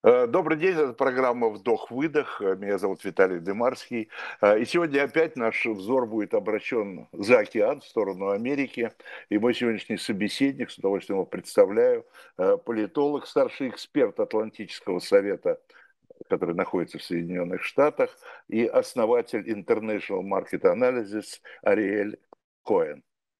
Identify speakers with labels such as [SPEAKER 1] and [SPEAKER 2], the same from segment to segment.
[SPEAKER 1] Добрый день, это программа «Вдох-выдох». Меня зовут Виталий Дымарский. И сегодня опять наш взор будет обращен за океан, в сторону Америки. И мой сегодняшний собеседник, с удовольствием его представляю, политолог, старший эксперт Атлантического совета, который находится в Соединенных Штатах, и основатель International Market Analysis Ариэль Коэн.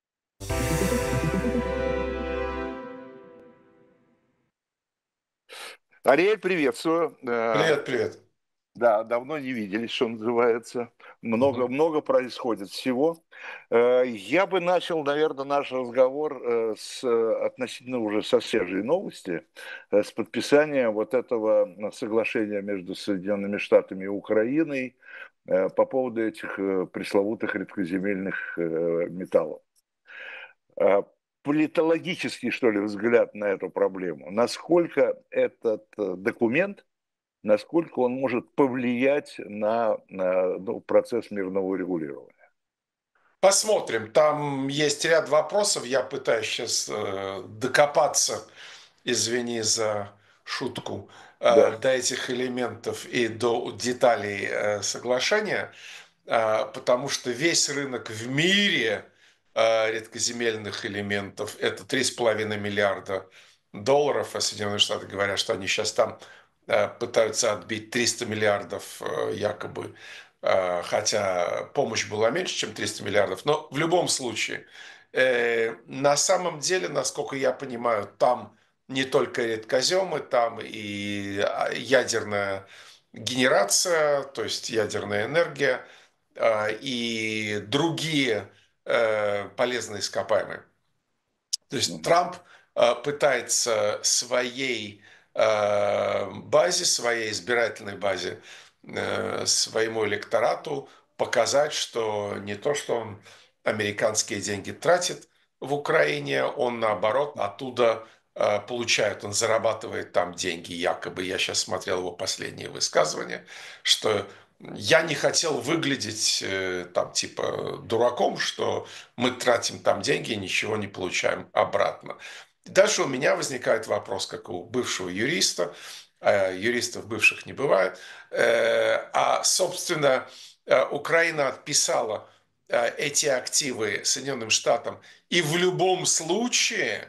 [SPEAKER 1] Ариэль, приветствую.
[SPEAKER 2] Привет, привет.
[SPEAKER 1] Да, давно не виделись, что называется.
[SPEAKER 2] Мгм.
[SPEAKER 1] Много происходит всего. Я бы начал, наверное, наш разговор относительно уже со свежей новости, с подписания вот этого соглашения между Соединенными Штатами и Украиной по поводу этих пресловутых редкоземельных металлов. Э, Политологический, что ли, взгляд на эту проблему. Насколько этот документ, насколько он может повлиять на процесс мирного урегулирования.
[SPEAKER 2] Посмотрим. Там есть ряд вопросов. Я пытаюсь сейчас докопаться, извини за шутку,
[SPEAKER 1] Да.
[SPEAKER 2] до этих элементов и до деталей соглашения, потому что весь рынок в мире редкоземельных элементов – это 3,5 миллиарда долларов, а Соединенные Штаты говорят, что они сейчас там пытаются отбить 300 миллиардов якобы, хотя помощь была меньше, чем 300 миллиардов. Но в любом случае, на самом деле, насколько я понимаю, там не только редкоземы, там и ядерная генерация, то есть ядерная энергия, и другие полезные ископаемые. То есть
[SPEAKER 1] Мгм.
[SPEAKER 2] Трамп пытается своей базе, своей избирательной базе, своему электорату показать, что не то, что он американские деньги тратит в Украине, он наоборот оттуда получает, он зарабатывает там деньги, якобы. Я сейчас смотрел его последние высказывания, что я не хотел выглядеть там типа дураком, что мы тратим там деньги и ничего не получаем обратно. Дальше у меня возникает вопрос, как у бывшего юриста, юристов бывших не бывает, собственно, Украина отписала эти активы Соединенным Штатам, и в любом случае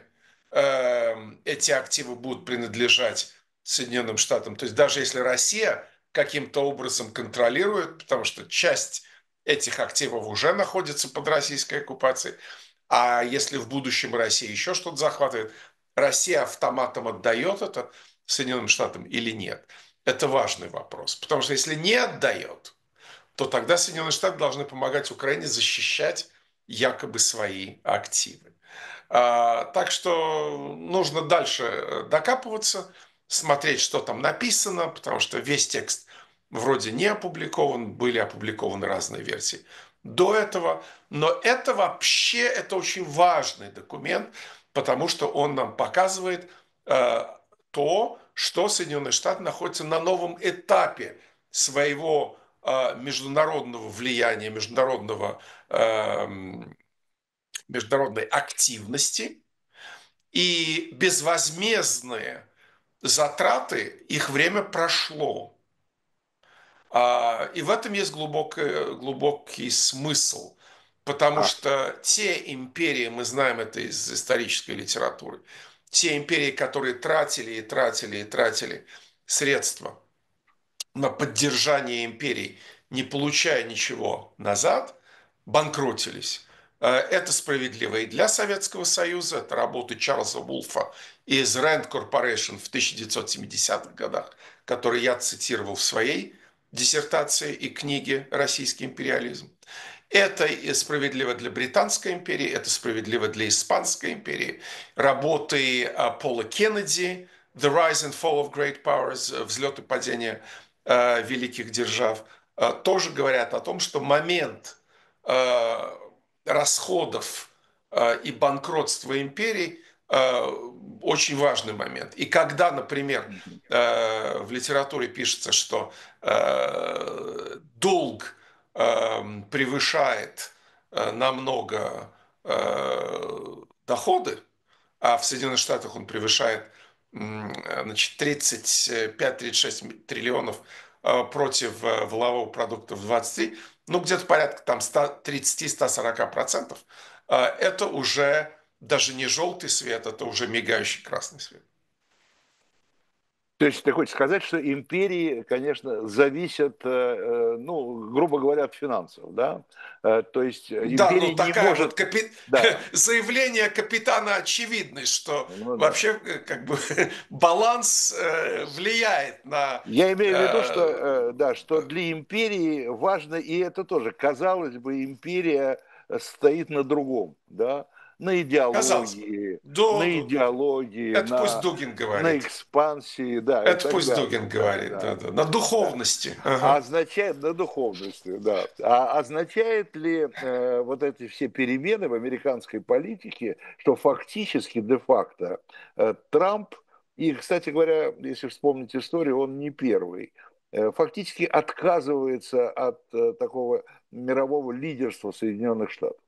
[SPEAKER 2] эти активы будут принадлежать Соединенным Штатам. То есть даже если Россия каким-то образом контролирует, потому что часть этих активов уже находится под российской оккупацией, а если в будущем Россия еще что-то захватывает, Россия автоматом отдает это Соединенным Штатам или нет? Это важный вопрос. Потому что если не отдает, то тогда Соединенные Штаты должны помогать Украине защищать якобы свои активы. Так что нужно дальше докапываться, смотреть, что там написано, потому что весь текст вроде не опубликован, были опубликованы разные версии до этого, но это вообще, это очень важный документ, потому что он нам показывает то, что Соединенные Штаты находятся на новом этапе своего международного влияния, международной активности, и безвозмездные затраты, их время прошло. И в этом есть глубокий смысл, потому
[SPEAKER 1] А,
[SPEAKER 2] что те империи, мы знаем это из исторической литературы, те империи, которые тратили и тратили и тратили средства на поддержание империй, не получая ничего назад, банкротились. Это справедливо и для Советского Союза, это работы Чарльза Вулфа из Rand Corporation в 1970-х годах, который я цитировал в своей диссертации и книге «Российский империализм». Это и справедливо для Британской империи, это справедливо для Испанской империи. Работы Пола Кеннеди «The Rise and Fall of Great Powers», «Взлет и падение великих держав», тоже говорят о том, что момент расходов и банкротства империй очень важный момент. И когда, например,
[SPEAKER 1] мгм.
[SPEAKER 2] в литературе пишется, что долг превышает намного доходы, а в Соединенных Штатах он превышает значит, 35-36 триллионов против валового продукта в 23, ну, где-то порядка там 130-140%, это уже даже не желтый свет, это уже мигающий красный свет.
[SPEAKER 1] То есть ты хочешь сказать, что империи, конечно, зависят, ну, грубо говоря, от финансов, да? То есть
[SPEAKER 2] Да, ну
[SPEAKER 1] империя не
[SPEAKER 2] такая вот
[SPEAKER 1] может, да,
[SPEAKER 2] заявление капитана очевидность, что
[SPEAKER 1] ну да.
[SPEAKER 2] вообще как бы баланс влияет на...
[SPEAKER 1] Я имею в виду, что,
[SPEAKER 2] э,
[SPEAKER 1] да, что для империи важно, и это тоже, казалось бы, империя стоит на другом, да,
[SPEAKER 2] казалось бы. Да,
[SPEAKER 1] на
[SPEAKER 2] да, да.
[SPEAKER 1] идеологии,
[SPEAKER 2] Это пусть Дугин
[SPEAKER 1] на
[SPEAKER 2] говорит.
[SPEAKER 1] экспансии, да, и
[SPEAKER 2] Это
[SPEAKER 1] так
[SPEAKER 2] пусть
[SPEAKER 1] далее,
[SPEAKER 2] Дугин
[SPEAKER 1] да,
[SPEAKER 2] говорит,
[SPEAKER 1] да,
[SPEAKER 2] да-да. На
[SPEAKER 1] да.
[SPEAKER 2] духовности.
[SPEAKER 1] А
[SPEAKER 2] Ага.
[SPEAKER 1] означает, на духовности, да. А означает ли вот эти все перемены в американской политике, что фактически, де-факто, Трамп, и, кстати говоря, если вспомнить историю, он не первый, фактически отказывается от такого мирового лидерства Соединенных Штатов.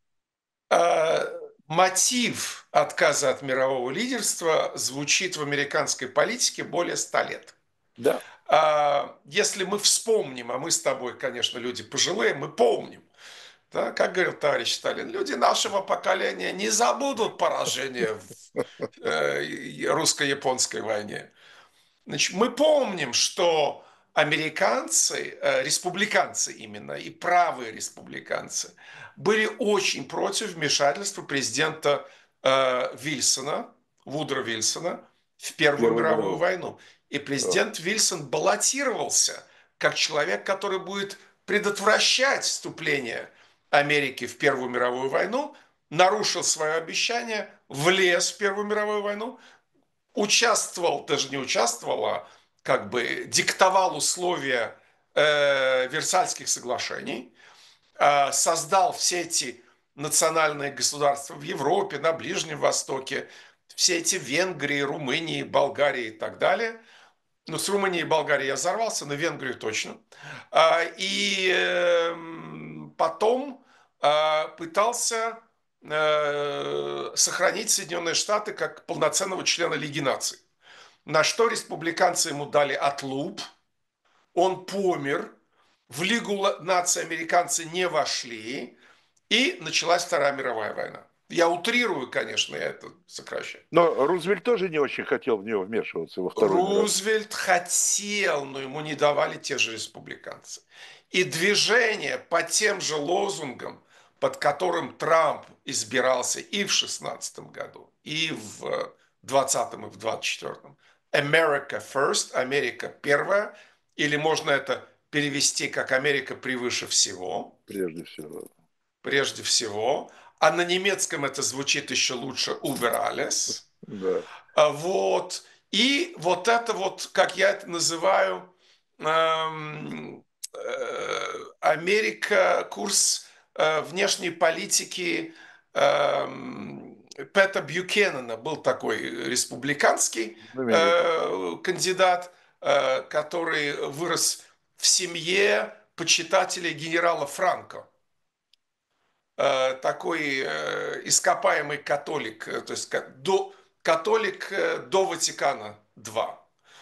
[SPEAKER 2] А, мотив отказа от мирового лидерства звучит в американской политике более 100 лет.
[SPEAKER 1] Да,
[SPEAKER 2] Если мы вспомним, а мы с тобой, конечно, люди пожилые, мы помним, да, как говорил товарищ Сталин, люди нашего поколения не забудут поражение в русско-японской войне. Значит, мы помним, что американцы, республиканцы именно, и правые республиканцы, были очень против вмешательства президента Вильсона, Вудро Вильсона, в Первую
[SPEAKER 1] Первую
[SPEAKER 2] мировую
[SPEAKER 1] мировую.
[SPEAKER 2] войну. И
[SPEAKER 1] Да.
[SPEAKER 2] президент Вильсон баллотировался как человек, который будет предотвращать вступление Америки в Первую мировую войну, нарушил свое обещание, влез в Первую мировую войну, участвовал, даже не участвовал, а как бы диктовал условия Версальских соглашений, создал все эти национальные государства в Европе, на Ближнем Востоке, все эти Венгрии, Румынии, Болгарии и так далее. Ну, с Румынией и Болгарией я взорвался, на Венгрию точно. И потом пытался сохранить Соединенные Штаты как полноценного члена Лиги наций. На что республиканцы ему дали отлуп, он помер, в Лигу наций американцы не вошли, и началась Вторая мировая война. Я утрирую, конечно, я это сокращаю.
[SPEAKER 1] Но Рузвельт тоже не очень хотел в нее вмешиваться во Вторую мировую.
[SPEAKER 2] Рузвельт хотел, но ему не давали те же республиканцы. И движение по тем же лозунгам, под которым Трамп избирался и в 2016 году, и в 2020 и в 2024. America first, Америка первая, или можно это перевести как Америка превыше всего,
[SPEAKER 1] Прежде всего.
[SPEAKER 2] прежде всего, а на немецком это звучит еще лучше über alles.
[SPEAKER 1] Да.
[SPEAKER 2] Вот. И вот это вот, как я это называю, Америка, курс внешней политики Пэта Бьюкенена, был такой республиканский
[SPEAKER 1] Знаменитый.
[SPEAKER 2] кандидат, который вырос в семье почитателей генерала Франко, такой ископаемый католик, то есть католик до Ватикана II.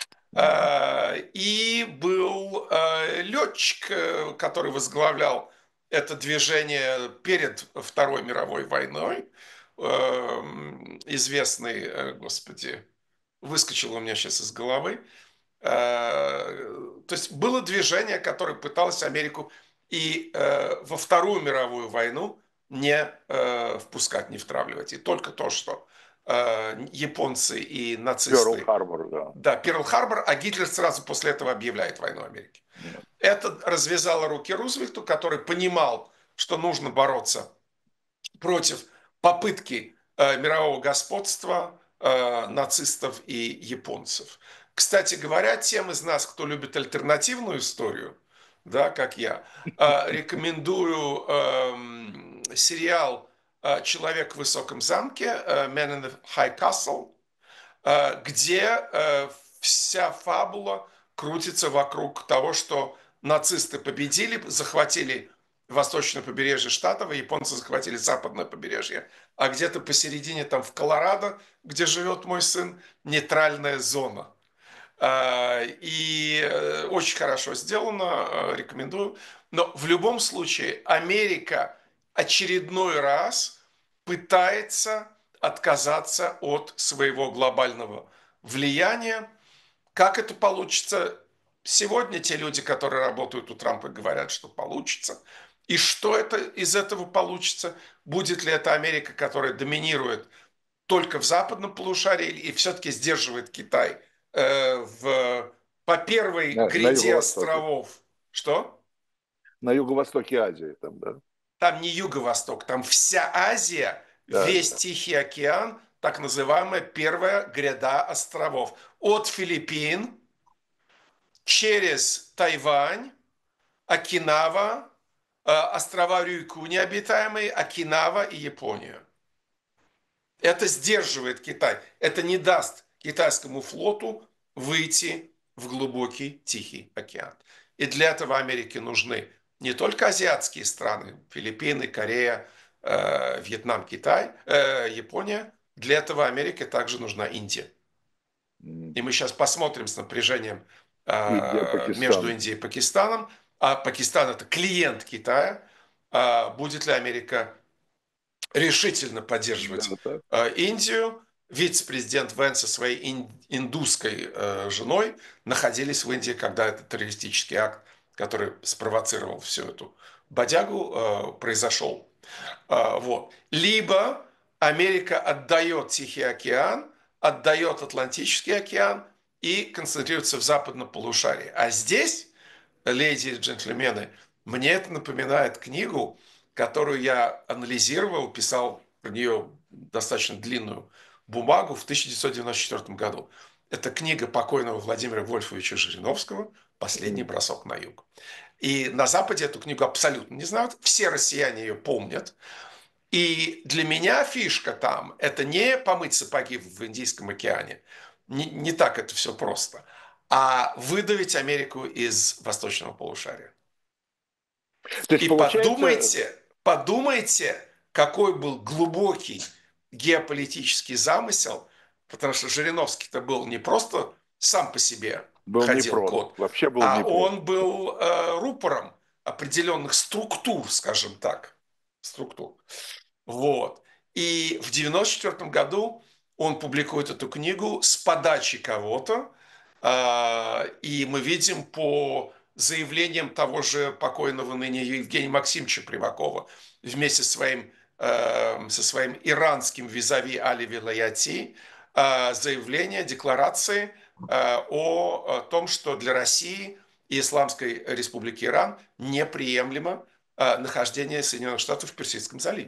[SPEAKER 2] И был летчик, который возглавлял это движение перед Второй мировой войной, известный, господи, выскочил у меня сейчас из головы. То есть было движение, которое пыталось Америку и во Вторую мировую войну не впускать, не втравливать. И только то, что японцы и нацисты...
[SPEAKER 1] Перл-Харбор, да.
[SPEAKER 2] Да, Перл-Харбор, а Гитлер сразу после этого объявляет войну Америке. Это развязало руки Рузвельту, который понимал, что нужно бороться против попытки мирового господства нацистов и японцев. Кстати говоря, тем из нас, кто любит альтернативную историю, да, как я, рекомендую сериал «Человек в высоком замке», «Man in the High Castle», где вся фабула крутится вокруг того, что нацисты победили, захватили восточное побережье штатов, и японцы захватили западное побережье. А где-то посередине, там в Колорадо, где живет мой сын, нейтральная зона. И очень хорошо сделано, рекомендую. Но в любом случае Америка очередной раз пытается отказаться от своего глобального влияния. Как это получится? Сегодня те люди, которые работают у Трампа, говорят, что получится. И что это из этого получится? Будет ли это Америка, которая доминирует только в западном полушарии и все-таки сдерживает Китай по первой
[SPEAKER 1] На
[SPEAKER 2] гряде
[SPEAKER 1] юго-востоке.
[SPEAKER 2] островов? Что?
[SPEAKER 1] На юго-востоке Азии там, да?
[SPEAKER 2] Там не юго-восток, там вся Азия,
[SPEAKER 1] Да,
[SPEAKER 2] весь
[SPEAKER 1] да.
[SPEAKER 2] Тихий океан, так называемая первая гряда островов. От Филиппин через Тайвань, Окинава, острова Рюйку необитаемые, Окинава и Японию. Это сдерживает Китай. Это не даст китайскому флоту выйти в глубокий Тихий океан. И для этого Америке нужны не только азиатские страны, Филиппины, Корея, Вьетнам, Китай, Япония. Для этого Америке также нужна Индия. И мы сейчас посмотрим с напряжением
[SPEAKER 1] Индия,
[SPEAKER 2] между
[SPEAKER 1] Пакистан.
[SPEAKER 2] Индией и Пакистаном. А Пакистан это клиент Китая. Будет ли Америка решительно
[SPEAKER 1] Да,
[SPEAKER 2] поддерживать
[SPEAKER 1] так.
[SPEAKER 2] Индию? Вице-президент Вэн со своей индусской женой находились в Индии, когда этот террористический акт, который спровоцировал всю эту бодягу, произошел. Вот. Либо Америка отдает Тихий океан, отдает Атлантический океан и концентрируется в западном полушарии. А здесь, леди и джентльмены, мне это напоминает книгу, которую я анализировал, писал про нее достаточно длинную бумагу в 1994 году. Это книга покойного Владимира Вольфовича Жириновского «Последний бросок на юг». И на Западе эту книгу абсолютно не знают, все россияне ее помнят. И для меня фишка там – это не помыть сапоги в Индийском океане, не так это все просто, а выдавить Америку из восточного полушария.
[SPEAKER 1] То есть
[SPEAKER 2] И
[SPEAKER 1] получается,
[SPEAKER 2] подумайте, какой был глубокий геополитический замысел, потому что Жириновский-то был не просто сам по себе
[SPEAKER 1] был
[SPEAKER 2] ходил
[SPEAKER 1] непрост.
[SPEAKER 2] код,
[SPEAKER 1] Вообще был
[SPEAKER 2] а
[SPEAKER 1] непрост.
[SPEAKER 2] он был рупором определенных структур, скажем так, структур. Вот. И в 1994 году он публикует эту книгу с подачи кого-то, и мы видим по заявлениям того же покойного ныне Евгения Максимовича Примакова вместе со своим иранским визави Али Вилаяти заявление, декларации о том, что для России и Исламской Республики Иран неприемлемо нахождение Соединенных Штатов в Персидском заливе.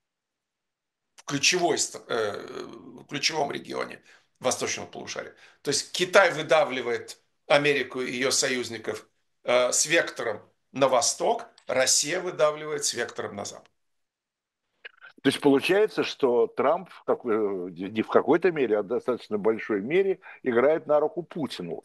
[SPEAKER 2] В ключевом регионе восточного полушария. То есть Китай выдавливает Америку и ее союзников с вектором на восток, Россия выдавливает с вектором на запад.
[SPEAKER 1] То есть получается, что Трамп не в какой-то мере, а в достаточно большой мере играет на руку Путину.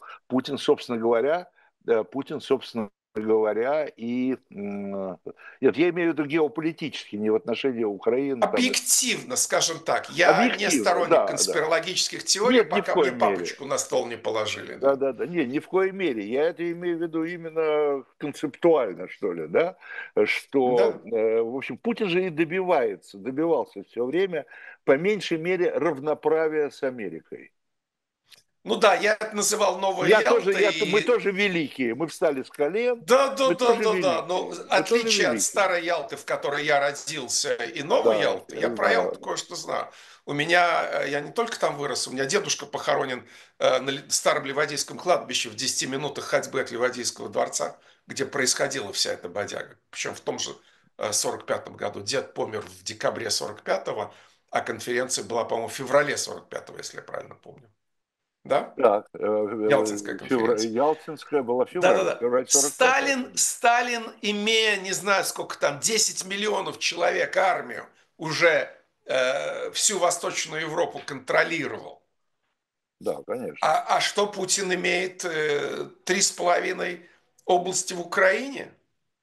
[SPEAKER 1] Путин, собственно говоря, и... Нет, я имею в виду геополитически, не в отношении Украины. Там,
[SPEAKER 2] Объективно, скажем так, я не
[SPEAKER 1] объективно,
[SPEAKER 2] сторонник
[SPEAKER 1] да, да.
[SPEAKER 2] конспирологических теорий,
[SPEAKER 1] Нет, ни в
[SPEAKER 2] пока мне
[SPEAKER 1] коей мере.
[SPEAKER 2] папочку на стол не положили.
[SPEAKER 1] Да,
[SPEAKER 2] Да,
[SPEAKER 1] да, да. Не, ни в коей мере. Я это имею в виду именно концептуально, что ли, да, что,
[SPEAKER 2] да.
[SPEAKER 1] в общем, Путин же и добивался все время, по меньшей мере, равноправия с Америкой.
[SPEAKER 2] Ну да, я это называл Новая Ялта,
[SPEAKER 1] Мы
[SPEAKER 2] и
[SPEAKER 1] тоже великие, мы встали с колен,
[SPEAKER 2] да, да,
[SPEAKER 1] мы
[SPEAKER 2] да,
[SPEAKER 1] тоже
[SPEAKER 2] да, да. Но
[SPEAKER 1] великие, мы тоже
[SPEAKER 2] отличие от
[SPEAKER 1] великие.
[SPEAKER 2] старой Ялты, в которой я родился, и новой
[SPEAKER 1] Да,
[SPEAKER 2] Ялты,
[SPEAKER 1] я
[SPEAKER 2] я про
[SPEAKER 1] знаю.
[SPEAKER 2] Ялту кое-что знаю. У меня, я не только там вырос, у меня дедушка похоронен на старом Ливадийском кладбище в 10 минутах ходьбы от Ливадийского дворца, где происходила вся эта бодяга. Причем в том же 45-м году. Дед помер в декабре 45-го, а конференция была, по-моему, в феврале 45-го, если я правильно помню. Да?
[SPEAKER 1] Так,
[SPEAKER 2] Ялтинская конференция.
[SPEAKER 1] Ялтинская была
[SPEAKER 2] Да-да-да.
[SPEAKER 1] февраль 45-го, конечно.
[SPEAKER 2] Сталин, имея, не знаю сколько там, 10 миллионов человек, армию, уже всю Восточную Европу контролировал.
[SPEAKER 1] Да, конечно.
[SPEAKER 2] А что Путин имеет 3,5 области в Украине?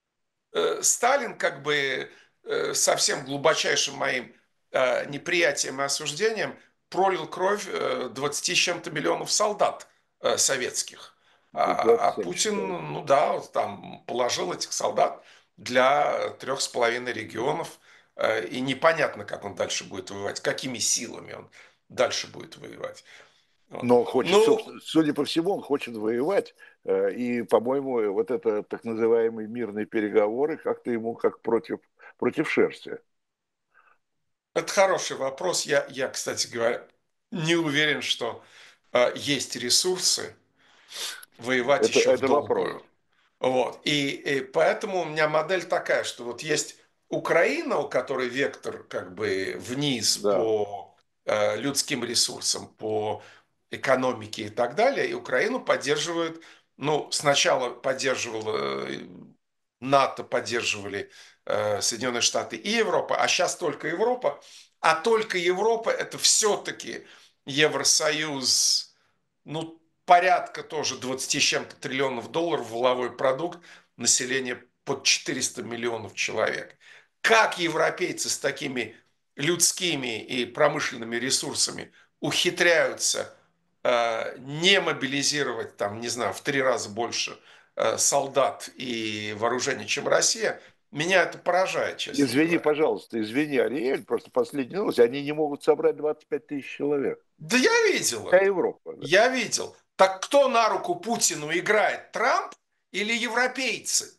[SPEAKER 2] Сталин как бы со всем глубочайшим моим неприятием и осуждением пролил кровь 20 с чем-то миллионов солдат советских.
[SPEAKER 1] Да,
[SPEAKER 2] А
[SPEAKER 1] 27
[SPEAKER 2] Путин,
[SPEAKER 1] считаю.
[SPEAKER 2] ну да, вот там положил этих солдат для 3,5 регионов. И непонятно, как он дальше будет воевать, какими силами он дальше будет воевать. Вот.
[SPEAKER 1] Но хочет,
[SPEAKER 2] Ну,
[SPEAKER 1] собственно, судя по всему, он хочет воевать. И, по-моему, вот это так называемые мирные переговоры как-то ему как против шерсти.
[SPEAKER 2] это хороший вопрос. Я, кстати говоря, не уверен, что есть ресурсы воевать еще в
[SPEAKER 1] Это вопрос.
[SPEAKER 2] долгую. Вот. И поэтому у меня модель такая, что вот есть Украина, у которой вектор как бы вниз
[SPEAKER 1] Да.
[SPEAKER 2] по людским ресурсам, по экономике и так далее, и Украину поддерживают, ну, сначала поддерживала НАТО, поддерживали Соединенные Штаты и Европа, а сейчас только Европа, а только Европа это все-таки Евросоюз, ну, порядка тоже 20 с чем-то триллионов долларов валовой продукт, население под 400 миллионов человек. Как европейцы с такими людскими и промышленными ресурсами ухитряются не мобилизировать, там, не знаю, в 3 раза больше солдат и вооружений, чем Россия, меня это поражает, честно
[SPEAKER 1] Извини,
[SPEAKER 2] говоря.
[SPEAKER 1] пожалуйста, извини, Ариэль, просто последняя новость. Они не могут собрать 25 тысяч человек.
[SPEAKER 2] Да я видел
[SPEAKER 1] Вся
[SPEAKER 2] это.
[SPEAKER 1] Европа, да.
[SPEAKER 2] Я видел. Так кто на руку Путину играет? Трамп или европейцы?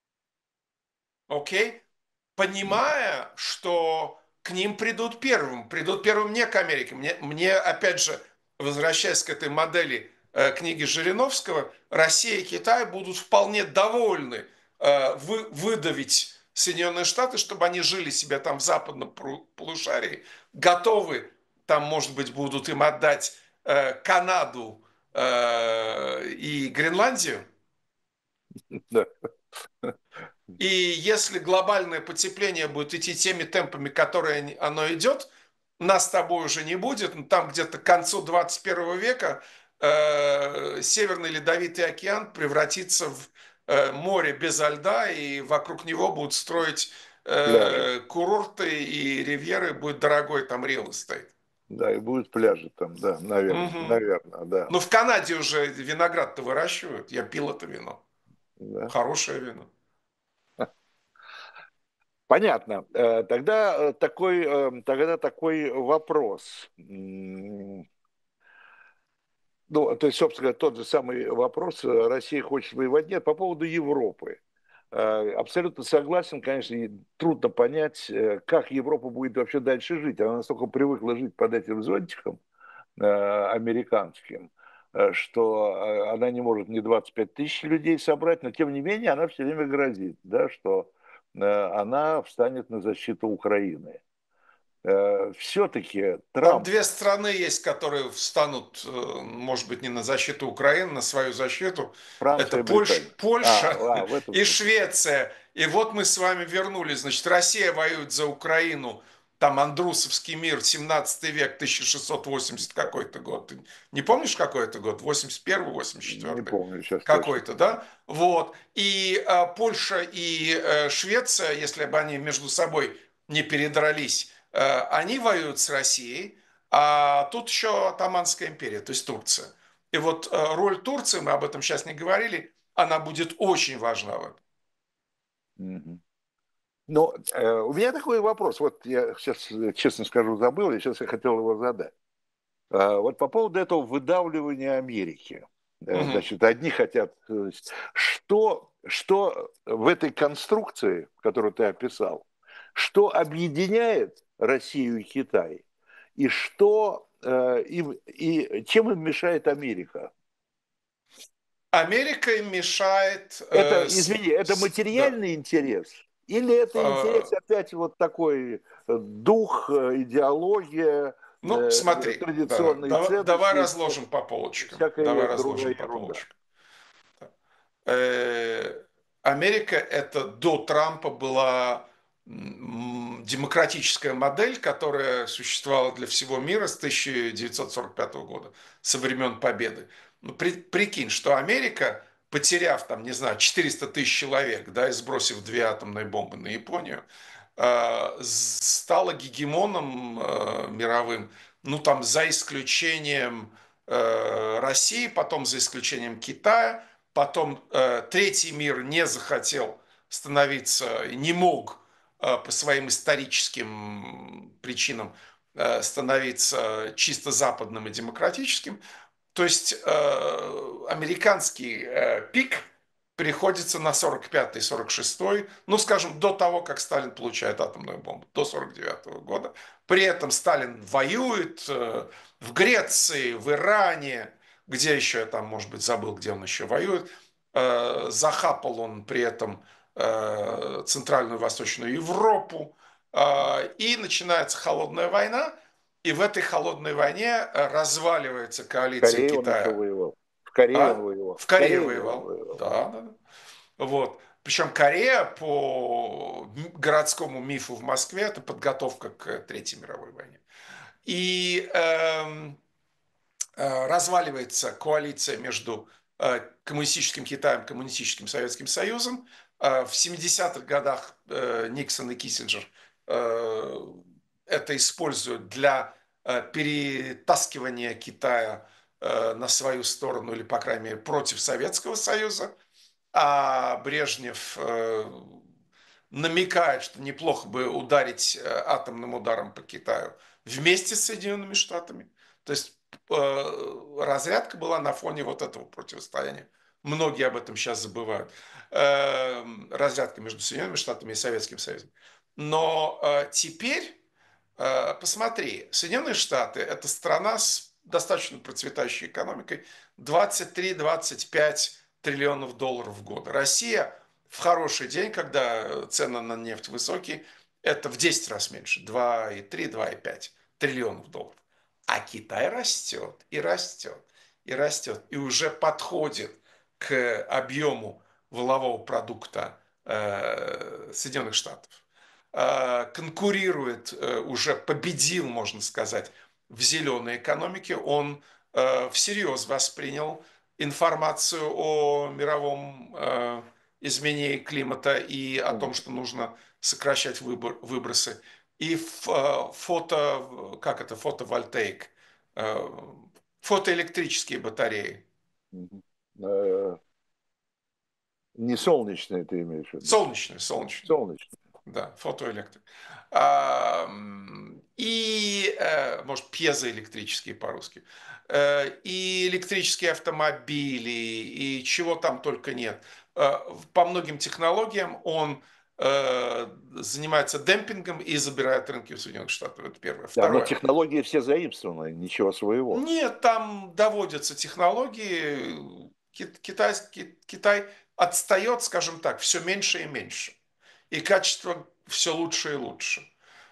[SPEAKER 2] Окей? Понимая, что к ним придут первым не к Америке. Мне опять же, возвращаясь к этой модели книги Жириновского, Россия и Китай будут вполне довольны выдавить Соединенные Штаты, чтобы они жили себе там в западном полушарии, готовы, там, может быть, будут им отдать Канаду и Гренландию,
[SPEAKER 1] Да,
[SPEAKER 2] и если глобальное потепление будет идти теми темпами, которые оно идет, нас с тобой уже не будет. Ну, там где-то к концу 21 века Северный Ледовитый океан превратится в море безо льда, и вокруг него будут строить
[SPEAKER 1] пляжи.
[SPEAKER 2] курорты и ривьеры, будет дорогой там real estate.
[SPEAKER 1] Да, и будут пляжи там, да, наверное,
[SPEAKER 2] Мгм.
[SPEAKER 1] наверное, да.
[SPEAKER 2] Ну, в Канаде уже виноград-то выращивают. Я пил это вино.
[SPEAKER 1] Да.
[SPEAKER 2] Хорошее вино.
[SPEAKER 1] Понятно. Тогда такой вопрос. Ну, то есть, собственно говоря, тот же самый вопрос, Россия хочет воевать, нет, по поводу Европы. Абсолютно согласен, конечно, и трудно понять, как Европа будет вообще дальше жить. Она настолько привыкла жить под этим зонтиком американским, что она не может не 25 тысяч людей собрать, но тем не менее она все время грозит, да, что она встанет на защиту Украины. Все-таки
[SPEAKER 2] Там
[SPEAKER 1] Трамп,
[SPEAKER 2] две страны есть, которые встанут, может быть, не на защиту Украины, на свою защиту. Это
[SPEAKER 1] Франция и Британия.
[SPEAKER 2] Польша
[SPEAKER 1] В этом
[SPEAKER 2] и
[SPEAKER 1] смысле.
[SPEAKER 2] Швеция. И вот мы с вами вернулись. Значит, Россия воюет за Украину. Там Андрусовский мир, 17 век, 1680 какой-то год. Ты не помнишь, какой это год? 81-й,
[SPEAKER 1] Не
[SPEAKER 2] 84-й?
[SPEAKER 1] помню сейчас точно.
[SPEAKER 2] Какой-то, да? Вот. И Польша и Швеция, если бы они между собой не передрались, они воюют с Россией, а тут еще Отtomанская империя, то есть Турция. И вот роль Турции, мы об этом сейчас не говорили, она будет очень важна в этом.
[SPEAKER 1] Мгм. Но у меня такой вопрос. Вот я сейчас, честно скажу, забыл, и сейчас я хотел его задать. Вот по поводу этого выдавливания Америки.
[SPEAKER 2] Мгм.
[SPEAKER 1] Значит, одни хотят... что в этой конструкции, которую ты описал, что объединяет Россию и Китай, и и чем им мешает Америка?
[SPEAKER 2] Америка им мешает
[SPEAKER 1] Это, извини, это
[SPEAKER 2] да,
[SPEAKER 1] материальный интерес? Или это
[SPEAKER 2] э,
[SPEAKER 1] интерес опять вот такой дух, идеология,
[SPEAKER 2] ну, смотри, да,
[SPEAKER 1] традиционные
[SPEAKER 2] давай
[SPEAKER 1] ценности
[SPEAKER 2] разложим по
[SPEAKER 1] и
[SPEAKER 2] полочкам. Давай
[SPEAKER 1] всякая другая
[SPEAKER 2] разложим по
[SPEAKER 1] ерунда?
[SPEAKER 2] полочкам. Э, Америка это до Трампа была демократическая модель, которая существовала для всего мира с 1945 года, со времен Победы. Ну, прикинь, что Америка потеряв там, не знаю, 400 тысяч человек, да, и сбросив 2 атомные бомбы на Японию, стала гегемоном мировым, ну там за исключением России, потом за исключением Китая, потом третий мир не захотел становиться, не мог по своим историческим причинам становиться чисто западным и демократическим. То есть американский пик приходится на 45-46, ну, скажем, до того, как Сталин получает атомную бомбу, до 49 года. При этом Сталин воюет в Греции, в Иране, где еще, я там, может быть, забыл, где он еще воюет. Захапал он при этом Центральную и Восточную Европу. И начинается холодная война, и в этой холодной войне разваливается
[SPEAKER 1] В
[SPEAKER 2] коалиция
[SPEAKER 1] Корее он еще
[SPEAKER 2] Китая.
[SPEAKER 1] воевал. В Корее он
[SPEAKER 2] А?
[SPEAKER 1] воевал.
[SPEAKER 2] В
[SPEAKER 1] В
[SPEAKER 2] Корее
[SPEAKER 1] Корее он
[SPEAKER 2] воевал.
[SPEAKER 1] воевал.
[SPEAKER 2] Да, да, да. Вот. Причем Корея по городскому мифу в Москве это подготовка к Третьей мировой войне. И разваливается коалиция между коммунистическим Китаем, коммунистическим Советским Союзом. В 70-х годах Никсон и Киссинджер это используют для перетаскивания Китая на свою сторону или, по крайней мере, против Советского Союза. А Брежнев намекает, что неплохо бы ударить атомным ударом по Китаю вместе с Соединенными Штатами. То есть разрядка была на фоне вот этого противостояния. Многие об этом сейчас забывают. Разрядка между Соединенными Штатами и Советским Союзом. Но теперь, посмотри, Соединенные Штаты – это страна с достаточно процветающей экономикой, 23-25 триллионов долларов в год. Россия в хороший день, когда цены на нефть высокие, это в 10 раз меньше, 2,3-2,5 триллионов долларов. А Китай растет и растет и растет, и уже подходит к объему валового продукта Соединенных Штатов. Конкурирует, уже победил, можно сказать, в зеленой экономике. Он всерьез воспринял информацию о мировом изменении климата и о том, что нужно сокращать выбросы. И фото, как это, фотовольтаик, фотоэлектрические батареи.
[SPEAKER 1] Не солнечные ты имеешь в виду?
[SPEAKER 2] Солнечные, солнечные.
[SPEAKER 1] Солнечные.
[SPEAKER 2] Да, фотоэлектрик. И, может, пьезоэлектрические по-русски. И электрические автомобили, и чего там только нет. По многим технологиям он занимается демпингом и забирает рынки в Соединенных Штатах. Это первое.
[SPEAKER 1] Да, но
[SPEAKER 2] Второе.
[SPEAKER 1] технологии все заимствованы, ничего своего.
[SPEAKER 2] Нет, там доводятся технологии. Китай отстает, скажем так, все меньше и меньше. И качество все лучше и лучше.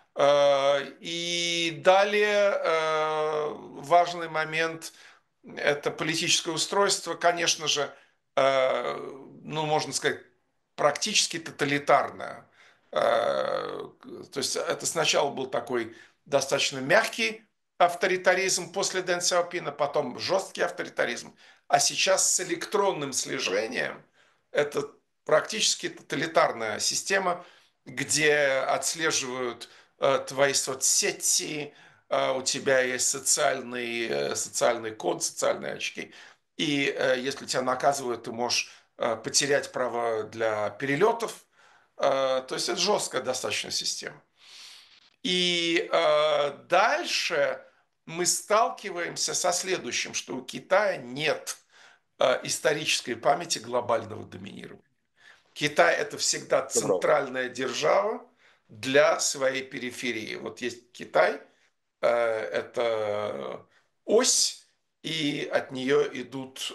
[SPEAKER 2] И далее важный момент – это политическое устройство, конечно же, ну, можно сказать, практически тоталитарное. То есть это сначала был такой достаточно мягкий авторитаризм после Дэн Сяопина, потом жесткий авторитаризм, а сейчас с электронным слежением это практически тоталитарная система, где отслеживают твои соцсети, у тебя есть социальный код, социальные очки, и если тебя наказывают, ты можешь потерять право для перелетов, то есть это жесткая достаточно система. И дальше мы сталкиваемся со следующим, что у Китая нет исторической памяти глобального доминирования. Китай – это всегда
[SPEAKER 1] Это правда.
[SPEAKER 2] центральная держава для своей периферии. Вот есть Китай, это ось, и от нее идут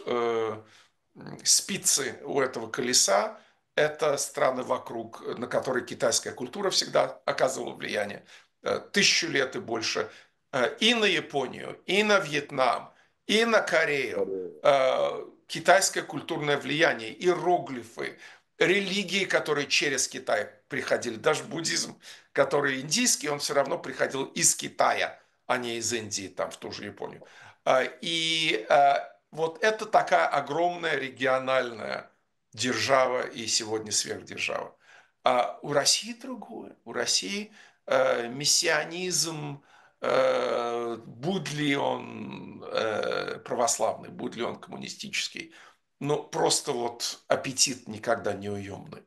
[SPEAKER 2] спицы у этого колеса. Это страны вокруг, на которые китайская культура всегда оказывала влияние. 1000 лет и больше. И на Японию, и на Вьетнам, и на Корею. Китайское культурное влияние, иероглифы, религии, которые через Китай приходили, даже буддизм, который индийский, он все равно приходил из Китая, а не из Индии, там, в ту же Японию. И вот это такая огромная региональная держава и сегодня сверхдержава. А у России другое. У России мессианизм, будь ли он православный, будь ли он коммунистический, но просто вот аппетит никогда не уемный.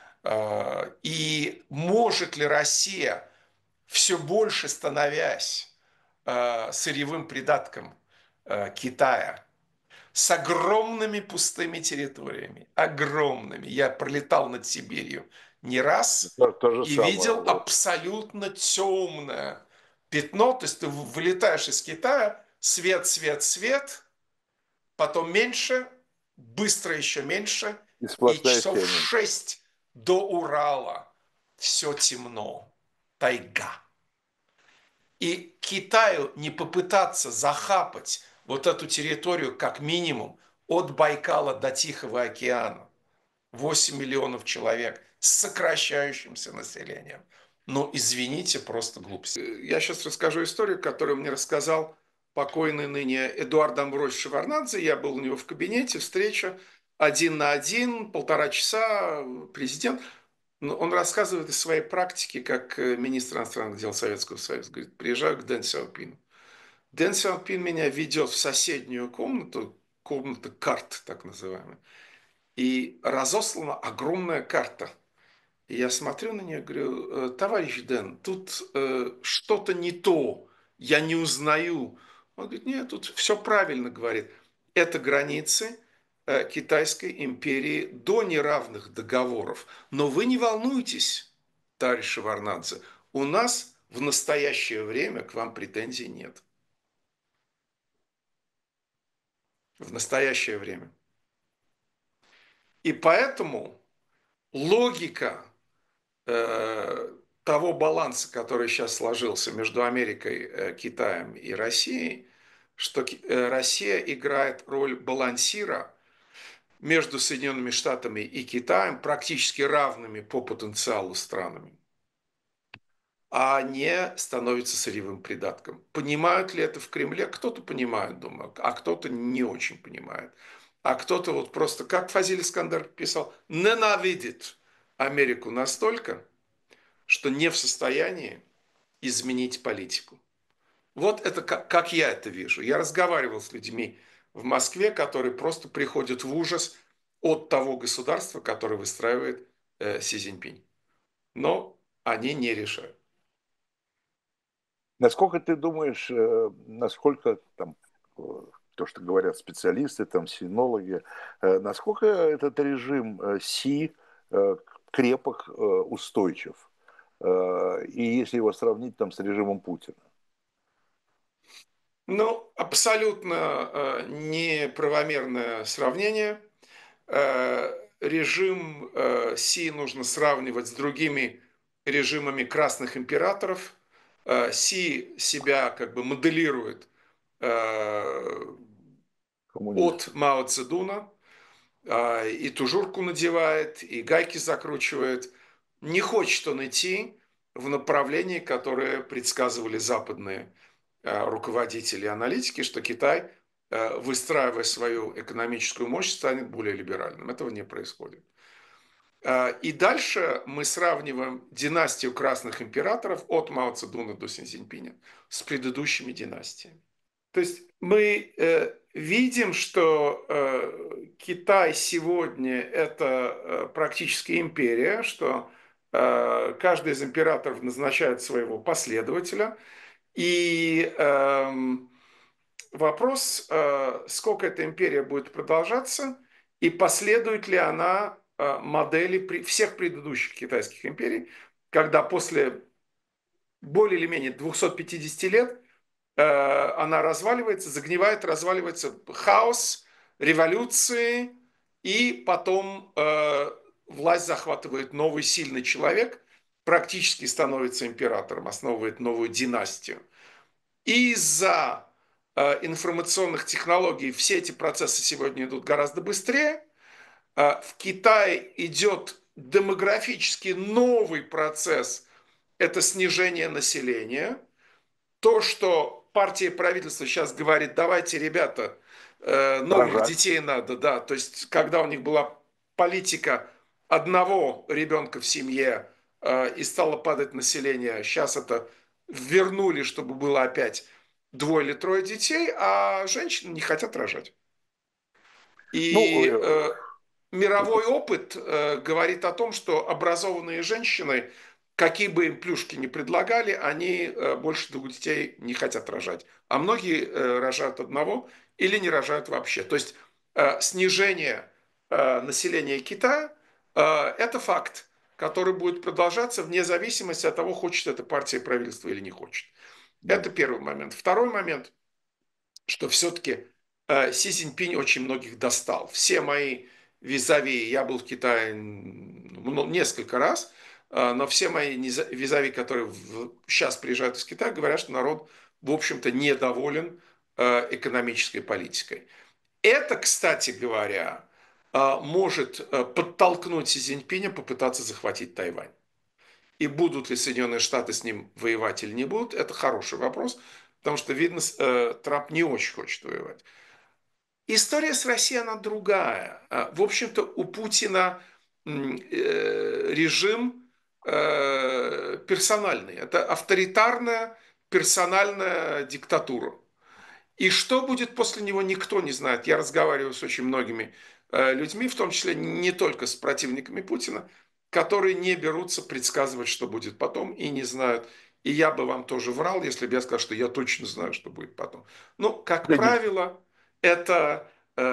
[SPEAKER 2] И может ли Россия, все больше становясь сырьевым придатком Китая, с огромными пустыми территориями, огромными. Я пролетал над Сибирью не раз
[SPEAKER 1] То же
[SPEAKER 2] и
[SPEAKER 1] самое,
[SPEAKER 2] видел
[SPEAKER 1] вот.
[SPEAKER 2] абсолютно темное пятно. То есть ты вылетаешь из Китая, свет, свет, свет, потом меньше, быстро еще меньше,
[SPEAKER 1] И
[SPEAKER 2] и
[SPEAKER 1] сплошная
[SPEAKER 2] часов
[SPEAKER 1] темень.
[SPEAKER 2] 6 до Урала все темно, тайга. И Китаю не попытаться захапать вот эту территорию как минимум от Байкала до Тихого океана. 8 миллионов человек с сокращающимся населением. Ну, извините, просто глупость. Я сейчас расскажу историю, которую мне рассказал покойный ныне Эдуард Амбросович Шеварнадзе. Я был у него в кабинете, встреча один на один, 1,5 часа, президент. Он рассказывает из своей практики, как министр иностранных дел Советского Союза. Говорит, приезжаю к Дэн Сяопину. Дэн Сяопин меня ведет в соседнюю комнату, комната карт, так называемая, и разослана огромная карта. И я смотрю на нее и говорю, товарищ Дэн, тут что-то не то, я не узнаю. Он говорит, нет, тут все правильно, говорит. Это границы Китайской империи до неравных договоров. Но вы не волнуйтесь, товарищ Шеварнадзе, у нас в настоящее время к вам претензий нет. В настоящее время. И поэтому логика того баланса, который сейчас сложился между Америкой, Китаем и Россией, что Россия играет роль балансира между Соединенными Штатами и Китаем, практически равными по потенциалу странами, а не становится сырьевым придатком. Понимают ли это в Кремле? Кто-то понимает, думаю, а кто-то не очень понимает. А кто-то вот просто, как Фазиль Искандер писал, ненавидит Америку настолько, что не в состоянии изменить политику. Вот это как я это вижу. Я разговаривал с людьми в Москве, которые просто приходят в ужас от того государства, которое выстраивает Си Цзиньпинь. Но они не решают.
[SPEAKER 1] Насколько ты думаешь, насколько там то, что говорят специалисты, там, синологи, насколько этот режим Си крепок, устойчив? И если его сравнить там с режимом Путина?
[SPEAKER 2] Ну, абсолютно неправомерное сравнение. Режим Си нужно сравнивать с другими режимами красных императоров. Си себя как бы моделирует
[SPEAKER 1] Коммунист.
[SPEAKER 2] от Мао Цзэдуна, и тужурку надевает, и гайки закручивает. Не хочет он идти в направлении, которое предсказывали западные руководители и аналитики, что Китай, выстраивая свою экономическую мощь, станет более либеральным. Этого не происходит. И дальше мы сравниваем династию красных императоров от Мао Цзэдуна до Си Цзиньпиня с предыдущими династиями. То есть мы видим, что Китай сегодня это практически империя, что каждый из императоров назначает своего последователя. И вопрос, сколько эта империя будет продолжаться и последует ли она модели всех предыдущих китайских империй, когда после более или менее 250 лет она разваливается, загнивает, разваливается, хаос, революции, и потом власть захватывает новый сильный человек, практически становится императором, основывает новую династию. И из-за информационных технологий все эти процессы сегодня идут гораздо быстрее. В Китае идет демографически новый процесс, это снижение населения. То, что партия и правительство сейчас говорит, давайте, ребята, новых
[SPEAKER 1] Рожать.
[SPEAKER 2] детей надо, да. То есть, когда у них была политика одного ребенка в семье и стало падать население, сейчас это вернули, чтобы было опять двое или трое детей, а женщины не хотят рожать.
[SPEAKER 1] Ну,
[SPEAKER 2] И мировой опыт говорит о том, что образованные женщины, какие бы им плюшки ни предлагали, они больше двух детей не хотят рожать. А многие рожают одного или не рожают вообще. То есть снижение населения Китая это факт, который будет продолжаться вне зависимости от того, хочет эта партия правительства или не хочет.
[SPEAKER 1] да.
[SPEAKER 2] Это первый момент. Второй момент, что все-таки Си Цзиньпинь очень многих достал. Все мои визави, я был в Китае несколько раз, но все мои визави, которые сейчас приезжают из Китая, говорят, что народ, в общем-то, недоволен экономической политикой. Это, кстати говоря, может подтолкнуть Си Цзиньпиня попытаться захватить Тайвань. И будут ли Соединенные Штаты с ним воевать или не будут, это хороший вопрос, потому что, видно, Трамп не очень хочет воевать. История с Россией, она другая. В общем-то, у Путина режим персональный. Это авторитарная персональная диктатура. И что будет после него, никто не знает. Я разговариваю с очень многими людьми, в том числе не только с противниками Путина, которые не берутся предсказывать, что будет потом, и не знают. И я бы вам тоже врал, если бы я сказал, что я точно знаю, что будет потом. Ну, как
[SPEAKER 1] Да не,
[SPEAKER 2] правило, это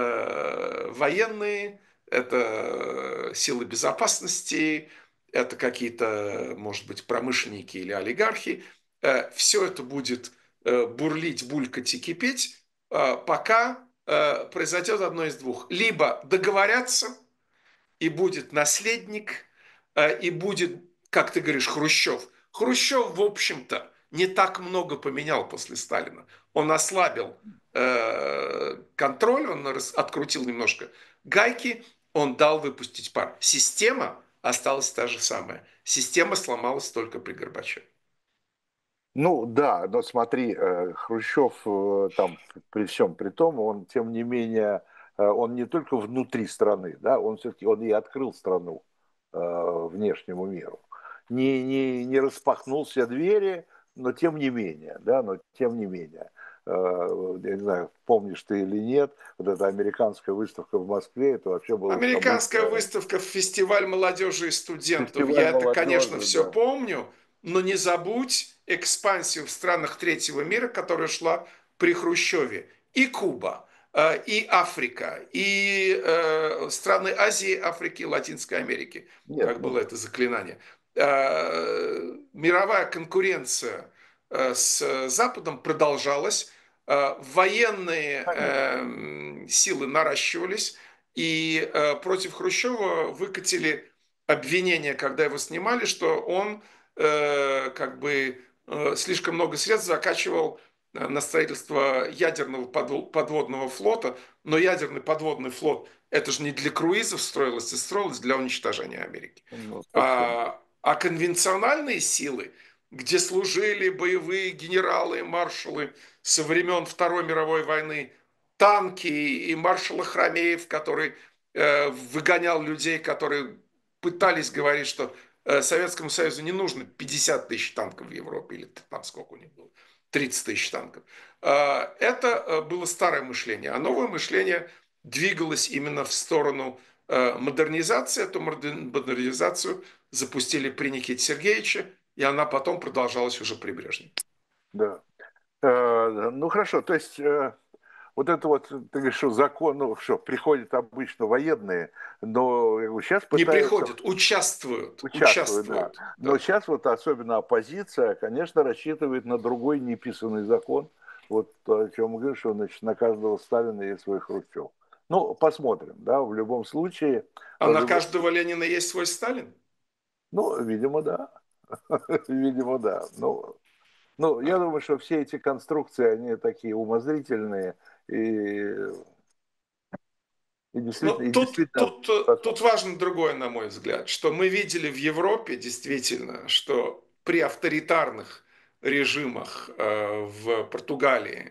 [SPEAKER 2] военные, это силы безопасности, это какие-то, может быть, промышленники или олигархи. Все это будет бурлить, булькать и кипеть, пока произойдет одно из двух. Либо договорятся, и будет наследник, и будет, как ты говоришь, Хрущев. Хрущев, в общем-то, не так много поменял после Сталина. Он ослабил контроль, он открутил немножко гайки, он дал выпустить пар. Система осталась та же самая. Система сломалась только при Горбачеве.
[SPEAKER 1] ну да, но смотри, Хрущев там при всем при том, он тем не менее, он не только внутри страны, да, он все-таки он и открыл страну внешнему миру. Не распахнул все двери, но тем не менее, да, но тем не менее. Я не знаю, помнишь ты или нет, вот эта американская выставка в Москве, это вообще было
[SPEAKER 2] Американская
[SPEAKER 1] событие,
[SPEAKER 2] выставка, фестиваль молодежи и студентов.
[SPEAKER 1] фестиваль
[SPEAKER 2] Я это, конечно,
[SPEAKER 1] молодежи,
[SPEAKER 2] все
[SPEAKER 1] да.
[SPEAKER 2] помню, но не забудь экспансию в странах третьего мира, которая шла при Хрущеве. И Куба, и Африка, и страны Азии, Африки и Латинской Америки,
[SPEAKER 1] Нет,
[SPEAKER 2] как
[SPEAKER 1] ну
[SPEAKER 2] было
[SPEAKER 1] да,
[SPEAKER 2] это заклинание. Мировая конкуренция с Западом продолжалась, военные
[SPEAKER 1] конечно.
[SPEAKER 2] силы наращивались, и против Хрущева выкатили обвинение, когда его снимали, что он как бы слишком много средств закачивал на строительство ядерного подводного флота, но ядерный подводный флот это же не для круизов строилось, это строилось для уничтожения Америки.
[SPEAKER 1] Ну, совсем.
[SPEAKER 2] А конвенциональные силы, где служили боевые генералы и маршалы со времен Второй мировой войны, танки и маршал Охрамеев, который выгонял людей, которые пытались говорить, что Советскому Союзу не нужно 50 тысяч танков в Европе, или там сколько у них было, 30 тысяч танков. Это было старое мышление, а новое мышление двигалось именно в сторону модернизации. Эту модернизацию запустили при Никите Сергеевиче, и она потом продолжалась уже при Брежневе.
[SPEAKER 1] Да. Ну хорошо, то есть вот это вот, ты говоришь, что закон, ну что, приходят обычно военные, но сейчас
[SPEAKER 2] Не
[SPEAKER 1] пытаются,
[SPEAKER 2] приходят, участвуют,
[SPEAKER 1] участвуют, да.
[SPEAKER 2] участвуют.
[SPEAKER 1] Но
[SPEAKER 2] Да.
[SPEAKER 1] сейчас вот особенно оппозиция, конечно, рассчитывает на другой неписанный закон. Вот то, о чем мы говорим, что значит, на каждого Сталина есть свой Хрущев. Ну, посмотрим, да, в любом случае,
[SPEAKER 2] А
[SPEAKER 1] в
[SPEAKER 2] на
[SPEAKER 1] любом,
[SPEAKER 2] каждого Ленина есть свой Сталин?
[SPEAKER 1] ну, видимо, да, видимо, да. Ну, я думаю, что все эти конструкции, они такие умозрительные и
[SPEAKER 2] Ну,
[SPEAKER 1] и действительно
[SPEAKER 2] тут важно другое, на мой взгляд, что мы видели в Европе действительно, что при авторитарных режимах в Португалии,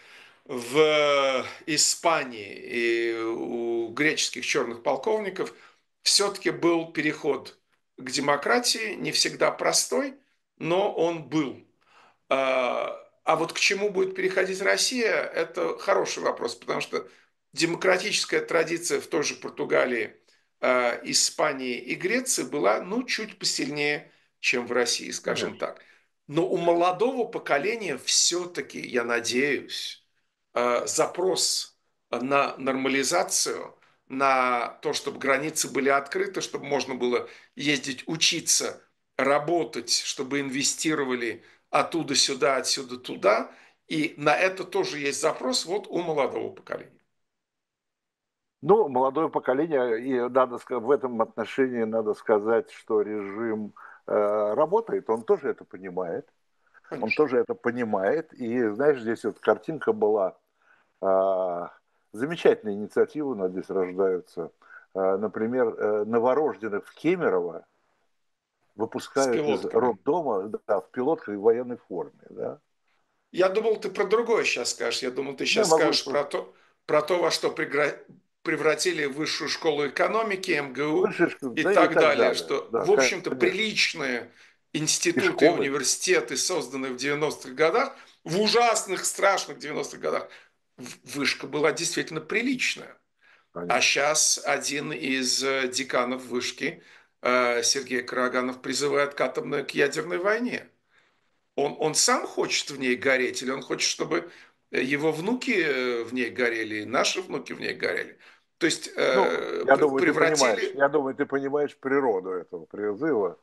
[SPEAKER 2] в Испании и у греческих черных полковников все-таки был переход к демократии, не всегда простой, но он был. А вот к чему будет переходить Россия, это хороший вопрос, потому что демократическая традиция в той же Португалии, Испании и Греции была, ну, чуть посильнее, чем в России, скажем
[SPEAKER 1] Конечно.
[SPEAKER 2] так. Но у молодого поколения все-таки, я надеюсь, запрос на нормализацию, на то, чтобы границы были открыты, чтобы можно было ездить учиться, работать, чтобы инвестировали оттуда сюда, отсюда туда. И на это тоже есть запрос вот у молодого поколения.
[SPEAKER 1] Ну, молодое поколение, и в этом отношении надо сказать, что режим работает, он тоже это понимает. Он
[SPEAKER 2] Конечно.
[SPEAKER 1] тоже это понимает. И знаешь, здесь вот картинка была, а, замечательные инициативы у нас здесь рождаются. Например, новорожденных в Кемерово
[SPEAKER 2] С
[SPEAKER 1] выпускают из
[SPEAKER 2] пилотками.
[SPEAKER 1] роддома, да, в пилотках и военной форме. Да.
[SPEAKER 2] Я думал, ты про другое сейчас скажешь. Я думал, ты
[SPEAKER 1] Я
[SPEAKER 2] сейчас
[SPEAKER 1] могу,
[SPEAKER 2] скажешь про то, во что превратили высшую школу экономики, МГУ
[SPEAKER 1] вышишку,
[SPEAKER 2] и
[SPEAKER 1] да, и
[SPEAKER 2] так
[SPEAKER 1] так
[SPEAKER 2] далее,
[SPEAKER 1] далее.
[SPEAKER 2] что,
[SPEAKER 1] Да,
[SPEAKER 2] в общем-то,
[SPEAKER 1] конечно.
[SPEAKER 2] приличные
[SPEAKER 1] И
[SPEAKER 2] институты и
[SPEAKER 1] школы,
[SPEAKER 2] университеты, созданные в 90-х годах, в ужасных, страшных 90-х годах, вышка была действительно приличная. А
[SPEAKER 1] конечно.
[SPEAKER 2] сейчас один из деканов вышки, Сергей Караганов, призывает к ядерной войне. Он сам хочет в ней гореть, или он хочет, чтобы его внуки в ней горели, и наши внуки в ней горели. То есть
[SPEAKER 1] Ну,
[SPEAKER 2] превратили,
[SPEAKER 1] я думаю, ты понимаешь природу этого призыва,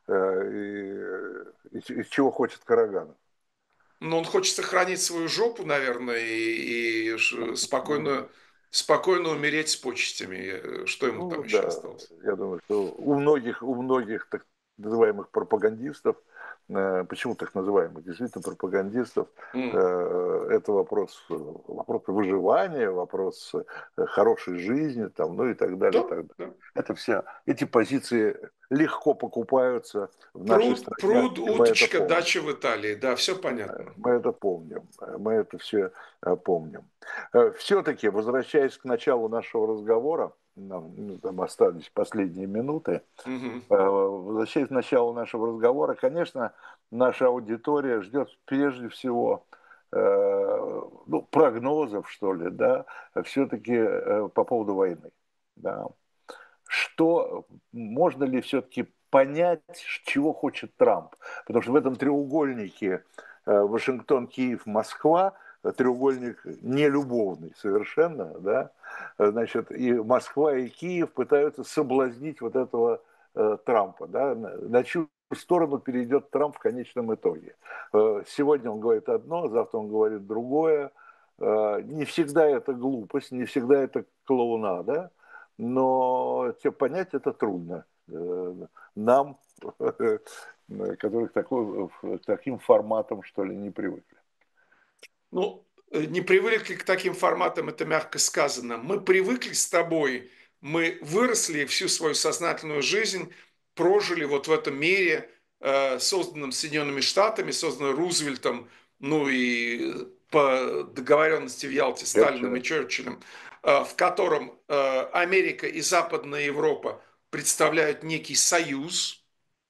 [SPEAKER 1] из чего хочет Караганов.
[SPEAKER 2] но он хочет сохранить свою жопу, наверное, и
[SPEAKER 1] Ну,
[SPEAKER 2] спокойно умереть с почестями. Что ему там
[SPEAKER 1] ну,
[SPEAKER 2] еще
[SPEAKER 1] да,
[SPEAKER 2] осталось?
[SPEAKER 1] я думаю, что у многих так называемых пропагандистов, почему так называемых, действительно пропагандистов,
[SPEAKER 2] М.
[SPEAKER 1] это вопрос выживания, вопрос хорошей жизни, там, ну и так далее, и
[SPEAKER 2] Да,
[SPEAKER 1] так далее.
[SPEAKER 2] да.
[SPEAKER 1] Эти позиции легко покупаются в нашей
[SPEAKER 2] Пруд,
[SPEAKER 1] стране,
[SPEAKER 2] пруд,
[SPEAKER 1] и мы это
[SPEAKER 2] уточка,
[SPEAKER 1] помним.
[SPEAKER 2] дача в Италии. Да, все понятно.
[SPEAKER 1] Мы это помним, мы это все помним. Все-таки, возвращаясь к началу нашего разговора, нам там остались последние минуты,
[SPEAKER 2] Мгм.
[SPEAKER 1] возвращаясь к началу нашего разговора, конечно, наша аудитория ждет прежде всего ну, прогнозов, что ли, да, все-таки по поводу войны. Да. Что, можно ли все-таки понять, чего хочет Трамп? Потому что в этом треугольнике Вашингтон, Киев, Москва, треугольник нелюбовный совершенно, да, значит, и Москва, и Киев пытаются соблазнить вот этого Трампа, да, на чью сторону перейдет Трамп в конечном итоге. Сегодня он говорит одно, завтра он говорит другое. Не всегда это глупость, не всегда это клоунада, но тебе понять это трудно. Нам, которые таким форматом, что ли, не привыкли.
[SPEAKER 2] Ну, не привыкли к таким форматам, это мягко сказано. Мы привыкли с тобой, мы выросли всю свою сознательную жизнь, прожили вот в этом мире, созданном Соединенными Штатами, созданном Рузвельтом, ну и по договоренности в Ялте Сталином и
[SPEAKER 1] Черчиллем.
[SPEAKER 2] Черчиллем, в котором Америка и Западная Европа представляют некий союз,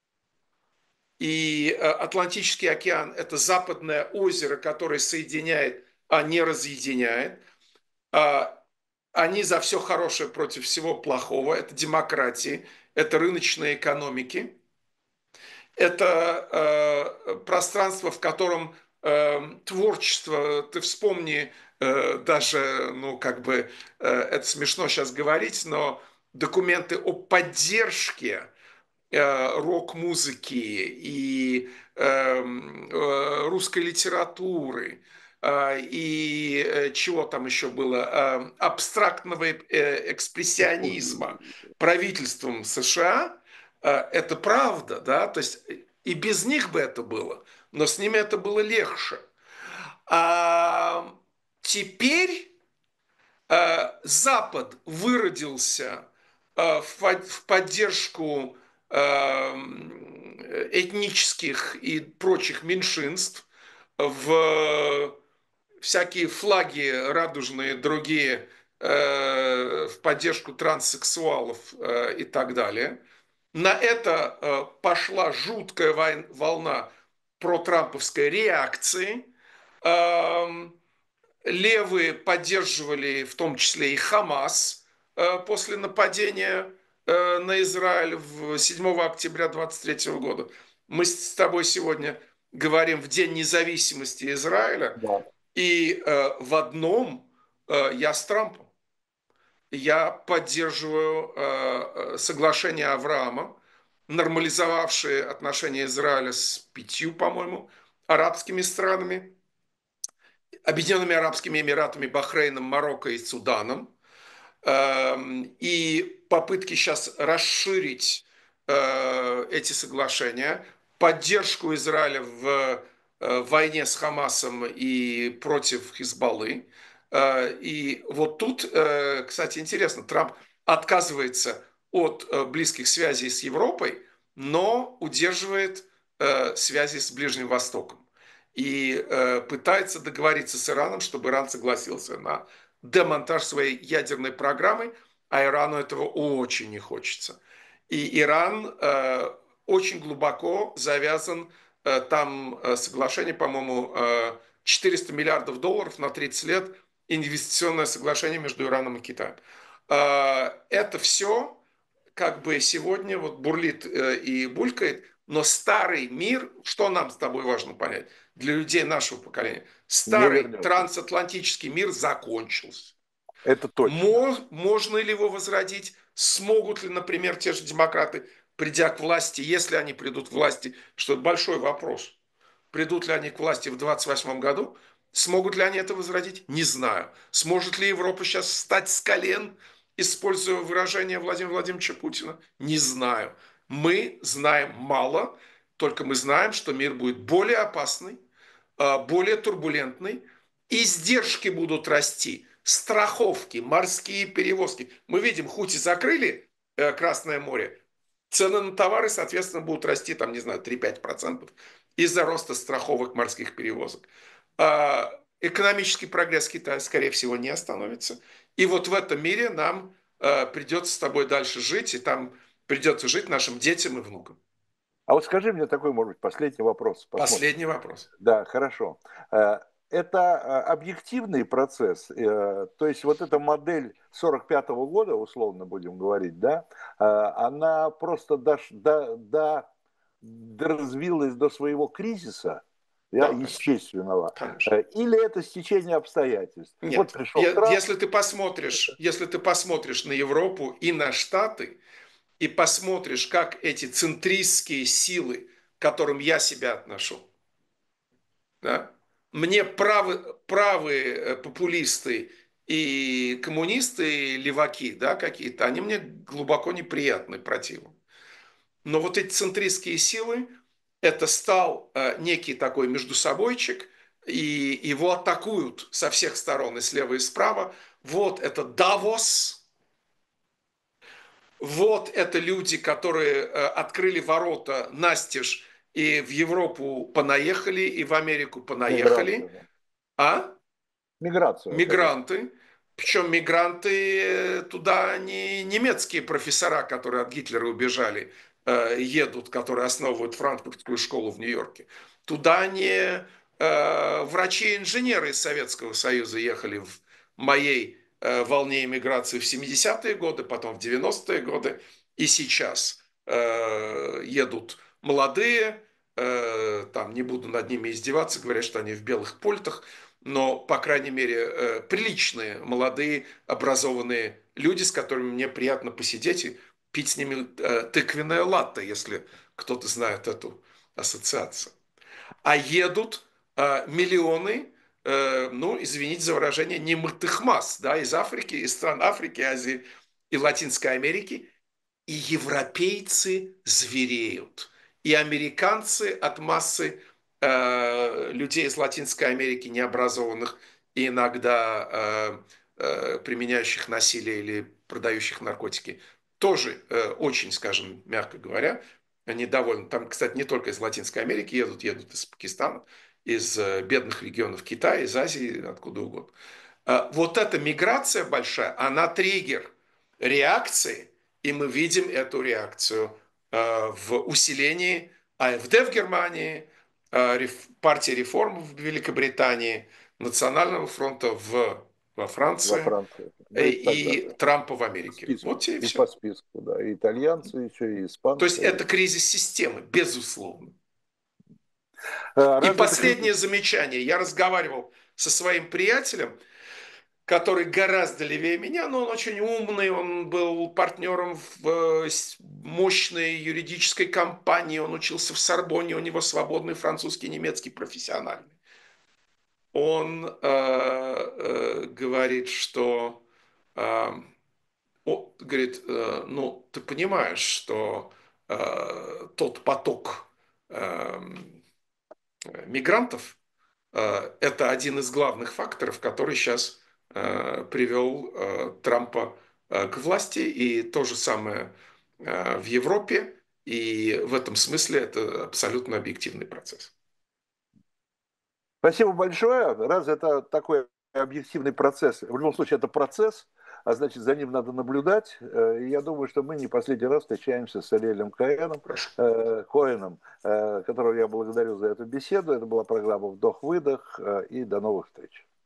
[SPEAKER 2] и Атлантический океан – это западное озеро, которое соединяет, а не разъединяет. А они за все хорошее против всего плохого. Это демократии, это рыночные экономики. Это пространство, в котором творчество, ты вспомни, даже, ну, как бы, это смешно сейчас говорить, но документы о поддержке рок-музыки и русской литературы, и чего там еще было, абстрактного экспрессионизма правительством США, это правда, да, то есть и без них бы это было, но с ними это было легче. А теперь Запад выродился в поддержку этнических и прочих меньшинств, в всякие флаги радужные другие в поддержку транссексуалов и так далее. На это пошла жуткая волна протрамповской реакции. Левые поддерживали в том числе и Хамас после нападения на Израиль 7 октября 23 года. Мы с тобой сегодня говорим в День независимости Израиля,
[SPEAKER 1] Да.
[SPEAKER 2] и в одном я с Трампом. Я поддерживаю соглашение Авраама, нормализовавшие отношения Израиля с 5, по-моему, арабскими странами, Объединенными Арабскими Эмиратами, Бахрейном, Марокко и Суданом. И попытки сейчас расширить эти соглашения, поддержку Израиля в войне с Хамасом и против Хизбаллы. И вот тут, кстати, интересно, Трамп отказывается от близких связей с Европой, но удерживает связи с Ближним Востоком. И пытается договориться с Ираном, чтобы Иран согласился на демонтаж своей ядерной программы, а Ирану этого очень не хочется. И Иран очень глубоко завязан, там соглашение, по-моему, 400 миллиардов долларов на 30 лет, инвестиционное соглашение между Ираном и Китаем. Это все как бы сегодня вот бурлит и булькает, но старый мир, что нам с тобой важно понять, для людей нашего поколения,
[SPEAKER 1] Не
[SPEAKER 2] старый
[SPEAKER 1] вернется.
[SPEAKER 2] трансатлантический мир закончился.
[SPEAKER 1] Это точно.
[SPEAKER 2] Можно ли его возродить? Смогут ли, например, те же демократы, придя к власти, если они придут к власти, что это большой вопрос, придут ли они к власти в 28 году, смогут ли они это возродить? Не знаю. Сможет ли Европа сейчас встать с колен, используя выражение Владимира Владимировича Путина? Не знаю. Мы знаем мало, только мы знаем, что мир будет более опасный, более турбулентный, издержки будут расти, страховки, морские перевозки. Мы видим, Хути закрыли Красное море, цены на товары, соответственно, будут расти, там, не знаю, 3-5% из-за роста страховок морских перевозок. Экономический прогресс Китая, скорее всего, не остановится. И вот в этом мире нам придется с тобой дальше жить, и там придется жить нашим детям и внукам.
[SPEAKER 1] А вот скажи мне такой, может быть, последний вопрос. Посмотрим.
[SPEAKER 2] Последний вопрос.
[SPEAKER 1] Да, хорошо. Это объективный процесс, то есть вот эта модель 45-го года, условно будем говорить, да, она просто доразвилась до своего кризиса,
[SPEAKER 2] Да, конечно.
[SPEAKER 1] естественного,
[SPEAKER 2] Конечно.
[SPEAKER 1] или это стечение обстоятельств? Вот
[SPEAKER 2] Нет,
[SPEAKER 1] пришел Трамп.
[SPEAKER 2] если ты посмотришь на Европу и на Штаты, и посмотришь, как эти центристские силы, к которым я себя отношу, да, мне правые популисты и коммунисты, и леваки, да, какие-то, они мне глубоко неприятны, противны. Но вот эти центристские силы, это стал некий такой междусобойчик, и его атакуют со всех сторон, и слева, и справа. Вот это Давос, вот это люди, которые открыли ворота настежь и в Европу понаехали, и в Америку
[SPEAKER 1] Миграция,
[SPEAKER 2] понаехали.
[SPEAKER 1] да.
[SPEAKER 2] А?
[SPEAKER 1] Миграция, конечно.
[SPEAKER 2] Мигранты. Причем мигранты туда не немецкие профессора, которые от Гитлера убежали, едут, которые основывают франкфуртскую школу в Нью-Йорке. Туда не врачи-инженеры из Советского Союза ехали в моей волне иммиграции в 70-е годы, потом в 90-е годы, и сейчас едут молодые, там не буду над ними издеваться, говорят, что они в белых польтах, но, по крайней мере, приличные, молодые, образованные люди, с которыми мне приятно посидеть и пить с ними тыквенное латте, если кто-то знает эту ассоциацию. А едут миллионы, ну, извините за выражение, немытых масс, да, из Африки, из стран Африки, Азии и Латинской Америки, и европейцы звереют, и американцы от массы людей из Латинской Америки необразованных и иногда применяющих насилие или продающих наркотики тоже очень, скажем, мягко говоря, недовольны. Там, кстати, не только из Латинской Америки едут из Пакистана, из бедных регионов Китая, из Азии, откуда угодно. Вот эта миграция большая, она триггер реакции, и мы видим эту реакцию в усилении АФД в Германии, партии реформ в Великобритании, Национального фронта во
[SPEAKER 1] во
[SPEAKER 2] Франции
[SPEAKER 1] Франции, да и так
[SPEAKER 2] и
[SPEAKER 1] далее.
[SPEAKER 2] Трампа в
[SPEAKER 1] По
[SPEAKER 2] Америке.
[SPEAKER 1] списку,
[SPEAKER 2] Вот тебе и
[SPEAKER 1] и
[SPEAKER 2] все.
[SPEAKER 1] по списку, да, и итальянцы еще, и
[SPEAKER 2] То есть
[SPEAKER 1] испанцы.
[SPEAKER 2] это кризис системы, безусловно. И
[SPEAKER 1] Разве это
[SPEAKER 2] последнее
[SPEAKER 1] кризис?
[SPEAKER 2] замечание. Я разговаривал со своим приятелем, который гораздо левее меня, но он очень умный, он был партнером в мощной юридической компании, он учился в Сорбонне, у него свободный французский, немецкий профессиональный. Он говорит, что говорит, ну, ты понимаешь, что тот поток мигрантов это один из главных факторов, который сейчас привел Трампа к власти, и то же самое в Европе, и в этом смысле это абсолютно объективный процесс.
[SPEAKER 1] Спасибо большое. Раз это такой объективный процесс, в любом случае это процесс, а значит за ним надо наблюдать. И я думаю, что мы не последний раз встречаемся с Ариэлем
[SPEAKER 2] Хорошо.
[SPEAKER 1] Коэном, которого я благодарю за эту беседу. Это была программа «Вдох-выдох», и до новых встреч.